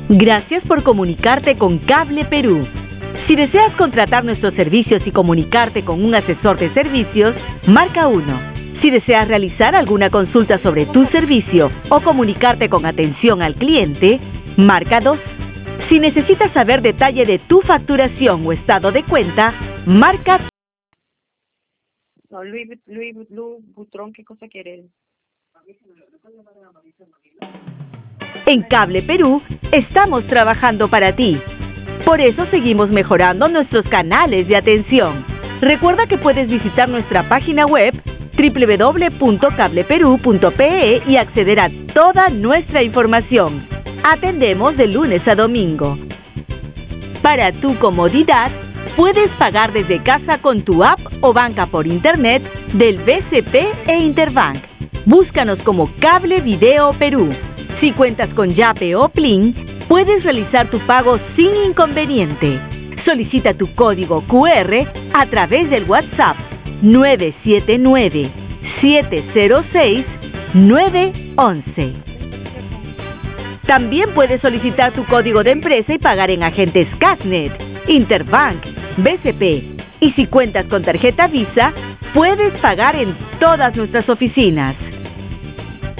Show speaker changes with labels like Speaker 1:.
Speaker 1: Gracias por comunicarte con Cable Perú. Si deseas contratar nuestros servicios y comunicarte con un asesor de servicios, marca 1. Si deseas realizar alguna consulta sobre tu servicio o comunicarte con atención al cliente, marca 2. Si necesitas saber detalle de tu facturación o estado de cuenta, marca...
Speaker 2: No, Luis Butrón, ¿qué cosa quiere él?
Speaker 1: En Cable Perú, estamos trabajando para ti. Por eso seguimos mejorando nuestros canales de atención. Recuerda que puedes visitar nuestra página web www.cableperu.pe y acceder a toda nuestra información. Atendemos de lunes a domingo. Para tu comodidad, puedes pagar desde casa con tu app o banca por internet del BCP e Interbank. Búscanos como Cable Video Perú. Si cuentas con Yape o Plin, puedes realizar tu pago sin inconveniente. Solicita tu código QR a través del WhatsApp 979-706-911. También puedes solicitar tu código de empresa y pagar en agentes Casnet, Interbank, BCP. Y si cuentas con tarjeta Visa, puedes pagar en todas nuestras oficinas.